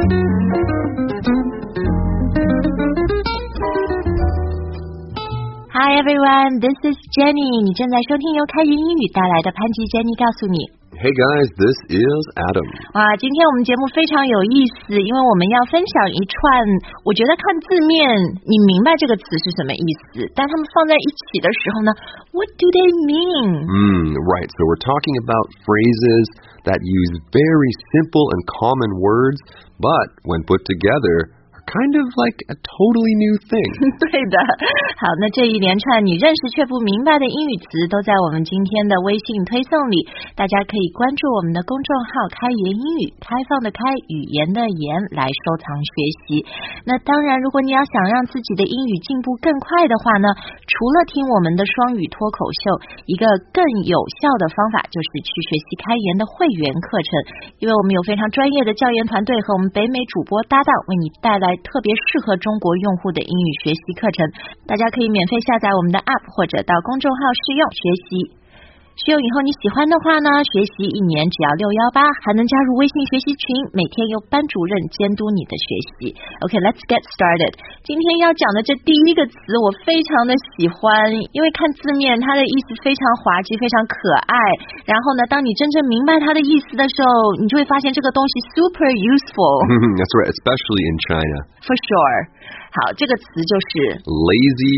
Hi everyone, this is Jenny. 你正在收听由开言英语带来的潘吉 Jenny 告诉你。 Hey guys, this is Adam. 哇，今天我们节目非常有意思，因为我们要分享一串，我觉得看字面你明白这个词是什么意思，但他们放在一起的时候呢 ，What do they mean? Right, so we're talking about phrases that use very simple and common words, but when put together,kind of like a totally new thing. 对的，好，那这一连串你认识却不明白的英语词都在我们今天的微信推送里，大家可以关注我们的公众号开言英语，开放的开，语言的言，来收藏学习。那当然，如果你要想让自己的英语进步更快的话呢，除了听我们的双语脱口秀，一个更有效的方法就是去学习开言的会员课程，因为我们有非常专业的教研团队和我们北美主播搭档，为你带来特别适合中国用户的英语学习课程，大家可以免费下载我们的 App 或者到公众号试用学习。试用以后你喜欢的话呢，学习1年只要618，还能加入微信学习群，每天由班主任监督你的学习。Okay, let's get started. 今天要讲的这第一个词我非常的喜欢，因为看字面它的意思非常滑稽，非常可爱。然后呢，当你真正明白它的意思的时候，你就会发现这个东西 super useful. That's right, especially in China. For sure. 好，这个词就是 Lazy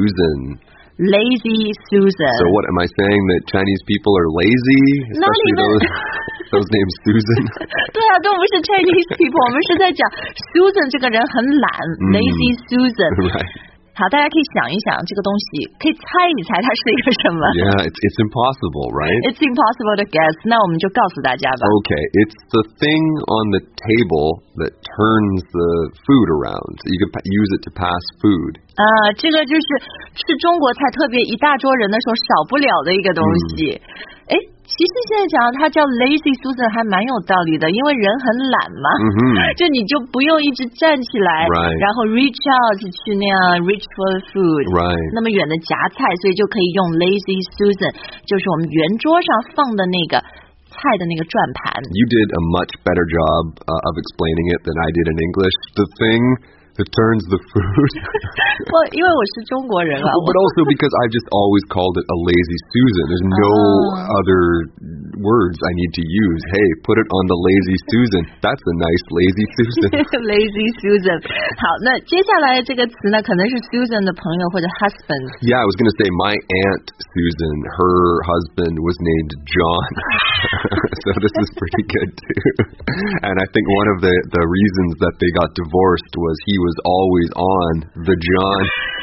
Susan.Lazy Susan. So what, am I saying that Chinese people are lazy? Especially those named Susan? 对啊，都不是 Chinese people, 我们是在讲 Susan 这个人很懒 Lazy Susan. Right. 好，大家可以想一想这个东西，可以猜一猜它是一个什么 Yeah, it's impossible, right? It's impossible to guess. 那我们就告诉大家吧 Okay, it's the thing on the table that turns the food around. You can use it to pass food. 这个就是吃中国菜特别一大桌人的时候少不了的一个东西。其实现在讲它叫 Lazy Susan 还蛮有道理的，因为人很懒嘛，就你就不用一直站起来， right. 然后 reach out 去那样 reach for food， right. 那么远的夹菜，所以就可以用 Lazy Susan， 就是我们圆桌上放的那个菜的那个转盘。 You did a much better job of explaining it than I did in English. The thing that turns the food. 因为我是中国人啊。 But also because I've just always called it a lazy Susan. There's no other words I need to use. Hey, put it on the lazy Susan. That's a nice lazy Susan. Lazy Susan. 好，那接下来这个词呢，可能是 Susan 的朋友或者 husband. Yeah, I was going to say my aunt Susan, her husband was named John. So this is pretty good too. And I think one of the reasons that they got divorced was he was always on the John.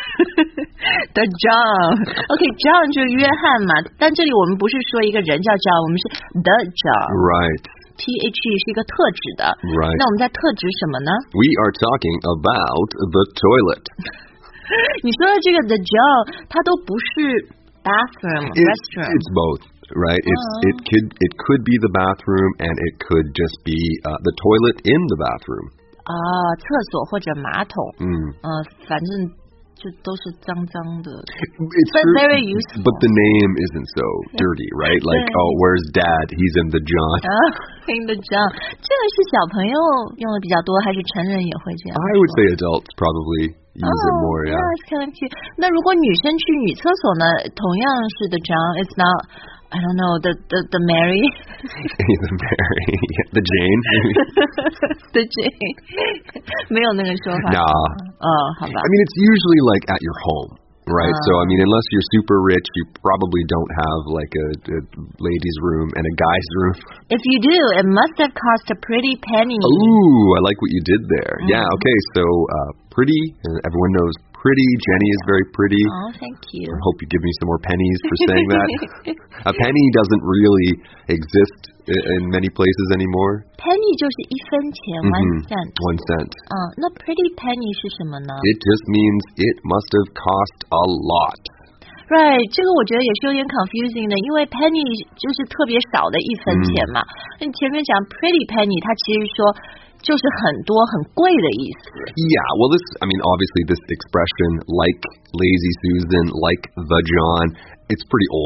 The John. Okay, John 就是约翰嘛，但这里我们不是说一个人叫 John， 我们是 the John. Right. THE 是一个特指的。 Right. 那我们在特指什么呢？ We are talking about the toilet. 你说的这个 the John 它都不是 bathroom, restroom. It's both. Right, it could be the bathroom, and it could just be the toilet in the bathroom. 厕所或者马桶。反正就都是脏脏的。 It's but true, very useful. But the name isn't so dirty, right? Like, where's Dad? He's in the John. In the John. 这个是小朋友用的比较多，还是成人也会这样？ I would say adults probably use it more. Yeah, it's kind of cute. 那如果女生去女厕所呢，同样是 the John. It's not.I don't know, the Mary? The Mary, the Jane? The Jane. 没有那个说法。 Nah. 好吧。 I mean, it's usually like at your home, right? So, I mean, unless you're super rich, you probably don't have like a ladies' room and a guy's room. If you do, it must have cost a pretty penny. Ooh, I like what you did there. Yeah, okay, so pretty, everyone knows pretty. Jenny is very pretty. Oh, thank you. I hope you give me some more pennies for saying that. A penny doesn't really exist in many places anymore. Penny 就是1分钱 1 cent. 1 cent. 那 pretty penny 是什么呢？ It just means it must have cost a lot. Right, 这个我觉得也是有点 confusing 的，因为 penny 就是特别少的1分钱嘛。那你前面讲 pretty penny， 它其实说就是很多很贵的意思。 Yeah, well, obviously this expression, like Lazy Susan, like the John, it's pretty old.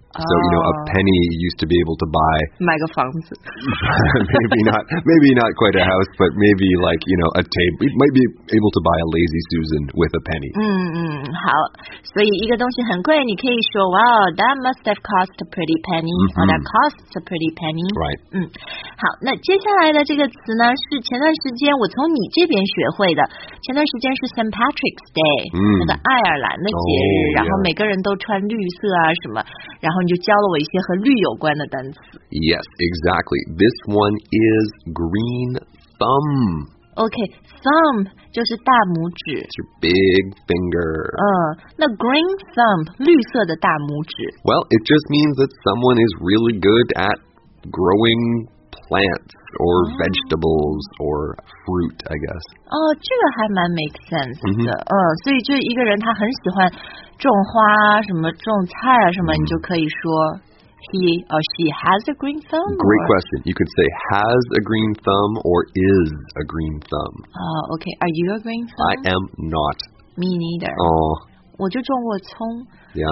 So, a penny used to be able to buy 买个房子 maybe not quite a house, but maybe like, a table. You might be able to buy a lazy Susan with a penny. 好，所以一个东西很贵，你可以说 Wow, that must have cost a pretty penny, or that costs a pretty penny. Right. 好，那接下来的这个词呢，是前段时间我从你这边学会的。前段时间是 St. Patrick's Day，那个爱尔兰的节日，然后每个人都穿绿色啊什么，然后你就教了我一些和绿有关的单词。 Yes, exactly. This one is green thumb. Okay, thumb 就是大拇指。 It's your big finger. 那 green thumb 绿色的大拇指。 Well, it just means that someone is really good at growing plants or vegetables or fruit, I guess. 这个还蛮 make sense 的。所以就是一个人他很喜欢种花什么种菜啊什么，你就可以说 he or she has a green thumb. Great question. You could say has a green thumb or is a green thumb. Okay. Are you a green thumb? I am not. Me neither. 我就种过葱。 Yeah.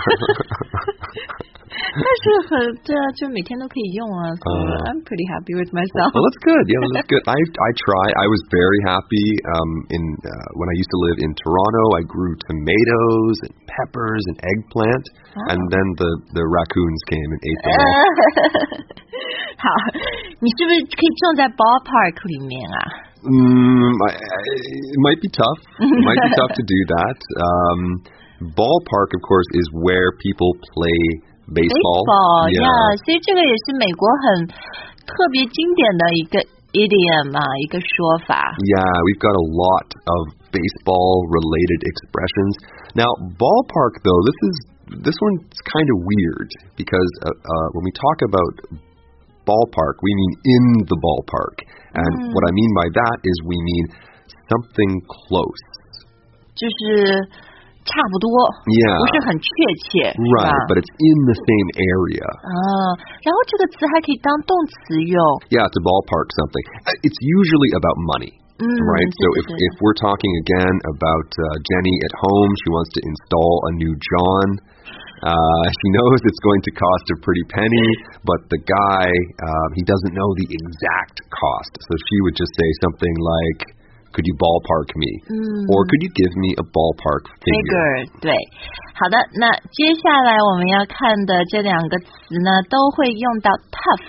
但是对啊，就每天都可以用啊。So I'm pretty happy with myself. Well, that's good. Yeah, that's good. I try. I was very happy when I used to live in Toronto. I grew tomatoes and peppers and eggplant, and then the raccoons came and ate them all. 好，你是不是可以种在 ballpark 里面啊 ？It might be tough. It might be tough to do that. Ballpark, of course, is where people play baseball. Yeah. 所以这个也是美国很特别经典的一个 idiom 一个说法。 Yeah, we've got a lot of baseball-related expressions. Now, ballpark, though, this one's kind of weird because when we talk about ballpark, we mean in the ballpark. And what I mean by that is we mean something close. 就是差不多 Yeah. 不是很确切 Right, but it's in the same area. 然后这个词还可以当动词用 Yeah, to ballpark something. It's usually about money. Right? So if we're talking again about Jenny at home, she wants to install a new John. She knows it's going to cost a pretty penny, but the guy, he doesn't know the exact cost. So she would just say something like, could you ballpark me? Or could you give me a ballpark figure? 对，好的，那接下来我们要看的这两个词呢，都会用到 tough,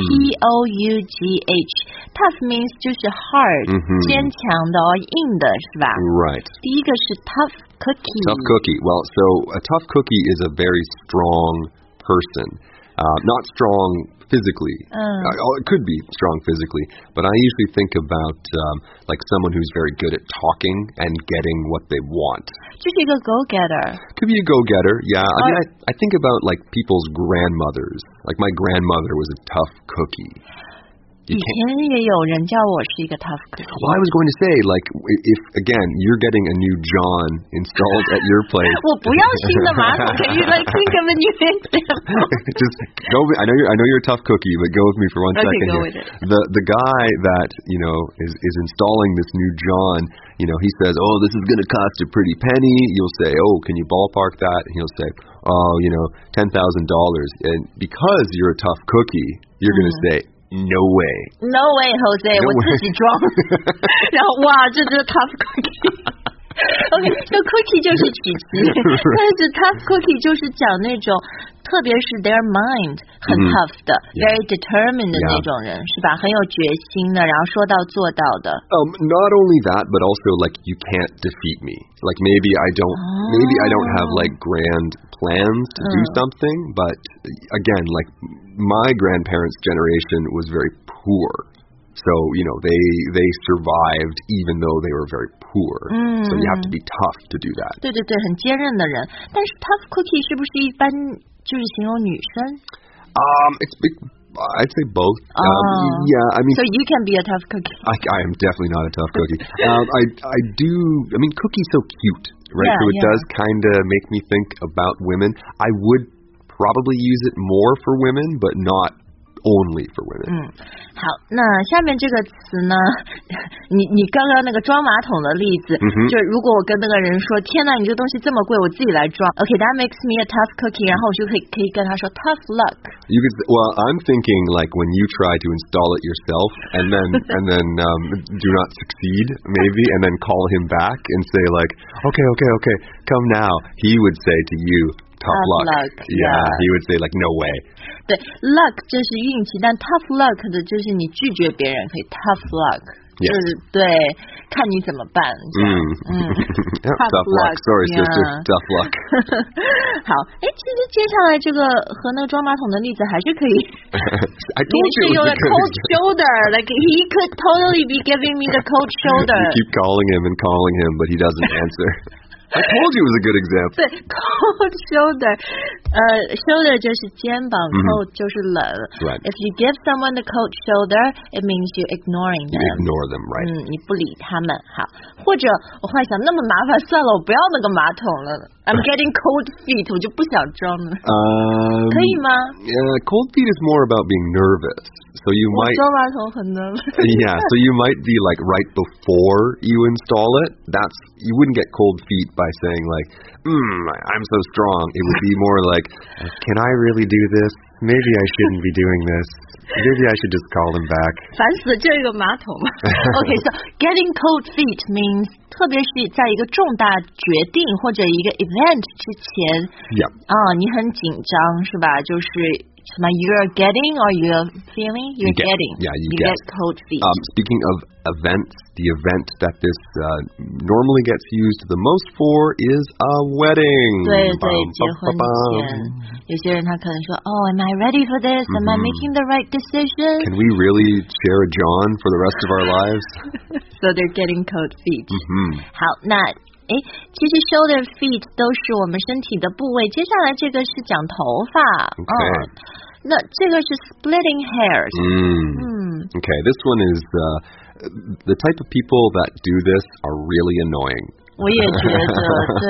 T-O-U-G-H. Tough means 就是 hard, 坚强的硬的是吧 Right. 第一个是 tough cookie. Tough cookie. Well, so a tough cookie is a very strong person. Not strong physically. It could be strong physically, but I usually think about like someone who's very good at talking and getting what they want. 就是一个 go-getter. Could be a go-getter, yeah. I mean, I think about like people's grandmothers. Like my grandmother was a tough cookie. 以前也有人叫我是一个 tough cookie. Well, I was going to say, like, if, again, you're getting a new John installed at your place. 我不要新的马桶 Can you like think of a new example? Just go with, I know you're a tough cookie, but go with me for 1 second go here. with it. The guy that, is installing this new John, he says, oh, this is going to cost a pretty penny. You'll say, oh, can you ballpark that? And he'll say, oh, $10,000. And because you're a tough cookie, you're going to say, No way. No way, Jose. 我自己装。然后哇，这是 tough cookie. OK, so cookie 就是曲奇，但是 tough cookie 就是讲那种，特别是 their mind 很 tough 的 very determined 的那种人，是吧？很有决心的，然后说到做到的。 Not only that, but also like you can't defeat me. Like maybe I don't have like grand plans to do something, but again, like my grandparents' generation was very poor. So, they survived even though they were very poor. So you have to be tough to do that. 对对对，很坚韧的人。但是 tough cookie 是不是一般就是形容女生？ I'd say both. Yeah, I mean... So you can be a tough cookie. I am definitely not a tough cookie. I mean, cookie's so cute, right? Yeah, so it does kind of make me think about women. I would probably use it more for women, but not only for women. 好，那下面这个词呢，你刚刚那个装马桶的例子，就是如果我跟那个人说，天哪，你这东西这么贵，我自己来装 ，Okay, that makes me a tough cookie， 然后我就可以跟他说 tough luck. You could, well, I'm thinking like when you try to install it yourself and then do not succeed maybe and then call him back and say like, okay, come now. He would say to you.Tough luck. Yeah, he would say like no way. 对 luck 这是运气，但 tough luck 的就是你拒绝别人可以 tough luck， 就是对，看你怎么办。 tough luck. Sorry, sister. Tough luck. 好，其实接下来这个和那个装马桶的例子还是可以。 I told you it was a good cold shoulder. Like he could totally be giving me the cold shoulder. You keep calling him, but he doesn't answer.I told you it was a good example. 对 cold shoulder. Shoulder 就是肩膀 cold 就是冷 Right. If you give someone the cold shoulder, it means you're ignoring them. You ignore them, right. 你不理他们。好，或者我后来想那么麻烦，算了，我不要那个马桶了。I'm getting cold feet. 我就不想装了。可以吗？ Cold feet is more about being nervous. So you might 装马桶很nervous. Yeah, so you might be like right before you install it. You wouldn't get cold feet by saying like, I'm so strong. It would be more like, can I really do this? Maybe I shouldn't be doing this. Maybe I should just call him back. 烦死了，这个马桶。Okay, so getting cold feet means 特别是在一个重大决定或者一个 event 之前， Yeah. 你很紧张是吧？就是什么 you're getting or you're feeling? You're getting. Yeah, you get cold feet. Speaking of events, the event that this normally gets used the most for is a wedding. 对对，结婚前，有些人他可能说，am I ready for this? Am I making the right decision? Can we really share a John for the rest of our lives? So they're getting cold feet. 好，那其实 shoulder feet 都是我们身体的部位。接下来这个是讲头发。那这个是 splitting hairs. Okay, this one is the type of people that do this are really annoying. 我也觉得，对。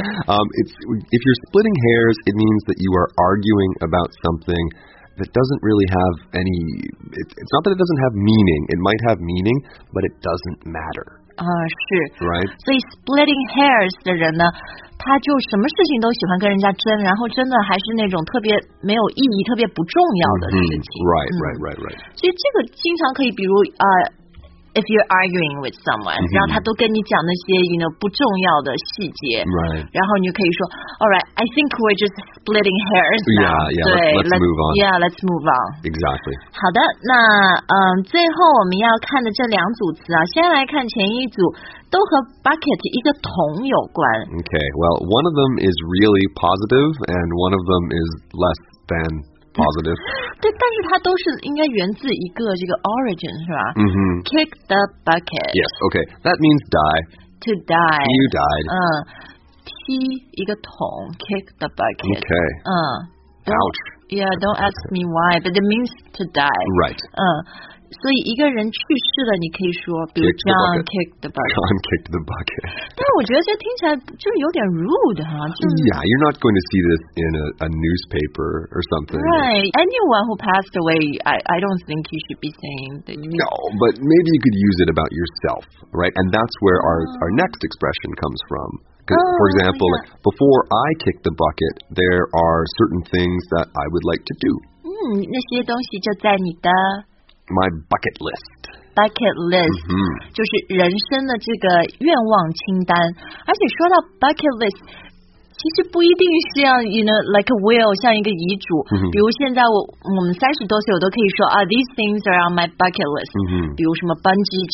If you're splitting hairs, it means that you are arguing about something that doesn't really have any. It's not that it doesn't have meaning. It might have meaning, but it doesn't matter. 是 Right. 所以 splitting hairs 的人呢，他就什么事情都喜欢跟人家争，然后争的还是那种特别没有意义、特别不重要的事情。 Right. 所以这个经常可以，比如if you're arguing with someone, 然后他都跟你讲那些不重要的细节， Right. 然后你就可以说 All right, I think we're just splitting hairs now. Yeah, 对 let's move on. Yeah, let's move on. Exactly. 好的，那最后我们要看的这两组词啊，先来看前一组，都和 bucket 一个桶有关。 Okay, well, one of them is really positive and one of them is less than positive. 对，但是它都是应该源自一个这个 origin 是吧？Kick the bucket. Yes, okay. That means die. To die. You died. 踢一个桶 kick the bucket. Okay. Ouch. Yeah, don't ask me why, but it means to die. Right. 所以一个人去世了，你可以说，比如 John kicked the bucket. John kicked the bucket. 但我觉得这听起来就是有点 rude 哈。 Yeah, you're not going to see this in a newspaper or something. Right. Anyone who passed away, I don't think you should be saying that. No, but maybe you could use it about yourself, right? And that's where our next expression comes from. For example, like, before I kick the bucket, there are certain things that I would like to do. 那些东西就在你的 My bucket list. Bucket list，就是人生的这个愿望清单。而且说到 bucket list，其实不一定是要 like a will 像一个遗嘱。比如现在我们30多岁，我都可以说these things are on my bucket list。比如什么 bungee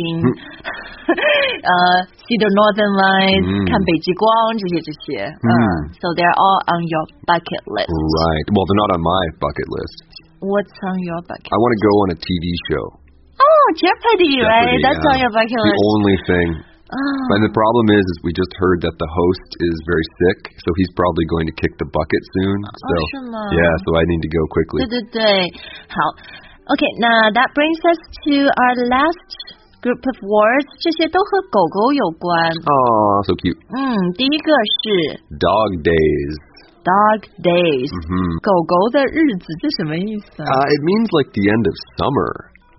jumping，see the northern lights，看北极光这些。So they're all on your bucket list. Right. Well, they're not on my bucket list. What's on your bucket? I want to go on a TV show. Oh, Jeopardy, right? That's on your bucket list. The only thing. And the problem is we just heard that the host is very sick, so he's probably going to kick the bucket soon. So yeah, so I need to go quickly. 对，好 ，Okay, now that brings us to our last group of words. 这些都和狗狗有关。 Oh, so cute. 第一个是 Dog days. dog days. 狗狗的日子，这什么意思啊 ？It means like the end of summer.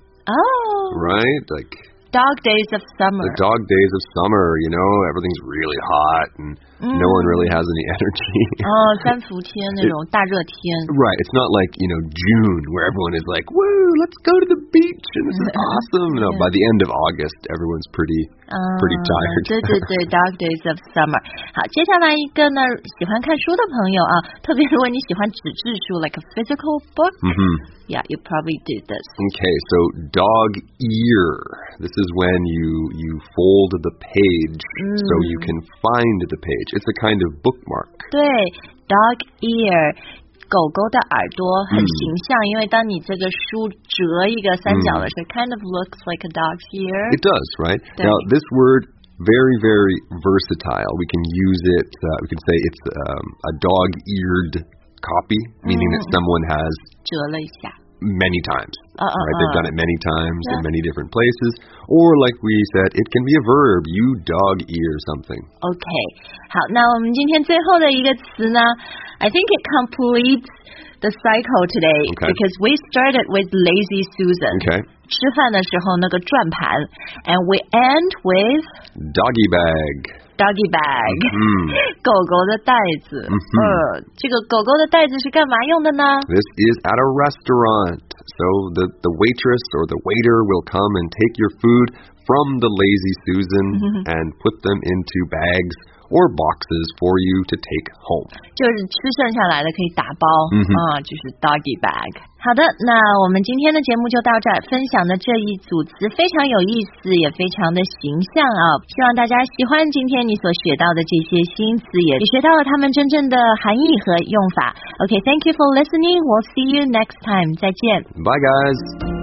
Oh. Right? Like dog days of summer. The dog days of summer, you know, everything's really hot and no one really has any energy. 三伏天那种大热天。 Right, it's not like, you know, June where everyone is like, woo, let's go to the beach and this is awesome. No, by the end of August, everyone's pretty tired. 对对对 dog days of summer. 好，接下来一个呢，喜欢看书的朋友啊，特别如果你喜欢纸质书 like a physical book. Yeah, you probably do this. Okay, so dog ear. This is when you fold the page so you can find the page. It's a kind of bookmark. 对 dog ear 狗狗的耳朵很形象因为当你这个书折一个三角的时候 kind of looks like a dog's ear. It does, right? Now, this word very, very versatile. We can use it, we can say it's a dog-eared copy, meaning that someone has 折了一下 many times. Right? They've done it many times in many different places. Or like we said, it can be a verb. You dog ear something. Okay. 好，那我们今天最后的一个词呢 I think it completes the cycle today because we started with lazy Susan. Okay. 吃饭的时候那个转盘 and we end with doggy bag.Doggy bag. 狗狗的袋子。这个狗狗的袋子是干嘛用的呢 This is at a restaurant. So the waitress or the waiter will come and take your food from the lazy Susan and put them into bags or boxes for you to take home. 就是吃剩下来的可以打包就是 doggy bag. 好的，那我们今天的节目就到这儿，分享的这一组词非常有意思，也非常的形象啊！希望大家喜欢今天你所学到的这些新词，也学到了它们真正的含义和用法。Okay, thank you for listening. We'll see you next time. 再见。 Bye, guys.